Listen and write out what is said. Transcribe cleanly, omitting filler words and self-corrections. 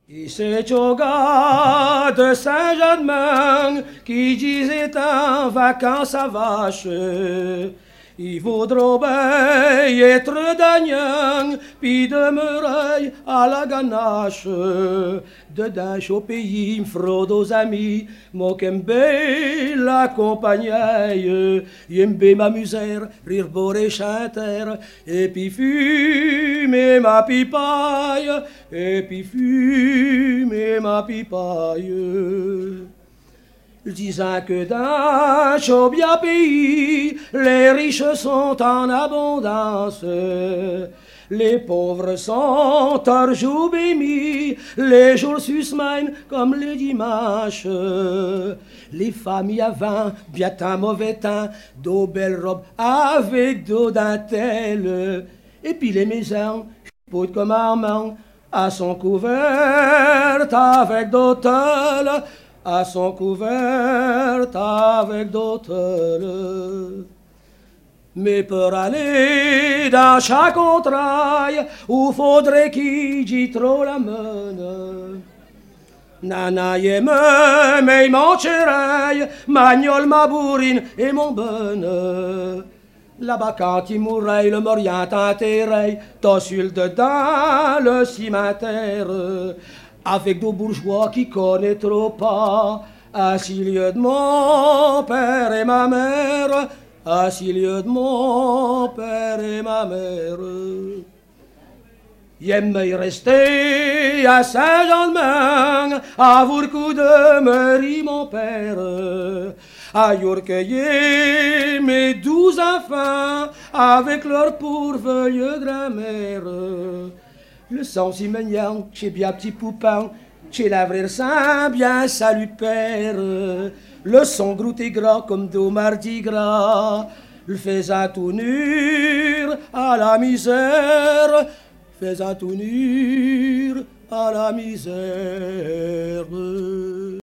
Et c'est au gars de Saint-Germain qui disait en vacances à vache. Il vaudra bien être d'agnan, puis demeurer à la ganache. De dash au pays, m'fraude aux amis, moi qu'aime bien la compagnie. J'aime m'amuser, rire beau et chanter, et puis fumer ma pipaille, et puis fumer ma pipaille. Disant que dans ce bien pays, les riches sont en abondance. Les pauvres sont toujours bénis, les jours susmènent comme les dimanches. Les familles avant, bien un mauvais temps, d'eau belles robes avec d'eau dentelle. Et puis les maisons, chipot comme Armand, à son couvert avec d'autel, à son couvert avec d'autres. Mais pour aller dans chaque entraille, où faudrait qu'il dit trop la mène. Nana aime mais mon chéraille, magnol ma bourrine et mon bonne. Là-bas quand il mourrait, le morient enterré, t'ossules dedans le cimetière. Avec deux bourgeois qui connaissent trop pas, à 6 lieues de mon père et ma mère, à 6 lieues de mon père et ma mère. J'aime y rester à Saint-Germain, à Vourcou de Marie, mon père, à y mes 12 enfants, avec leur pourveuille grand-mère. Le sang si mignon, chez bien petit poupin, chez la vraie sang bien salut père. Le son gros et gras comme d'eau mardi gras, le faisant tout nur à la misère, faisant tout nur à la misère.